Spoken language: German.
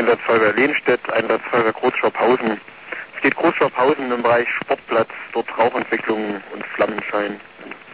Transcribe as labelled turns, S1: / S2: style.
S1: Einsatzfeuerwehr Lehnstedt, Einsatzfeuerwehr Großschwabhausen. Es geht Großschwabhausen im Bereich Sportplatz, dort Rauchentwicklung und Flammenschein.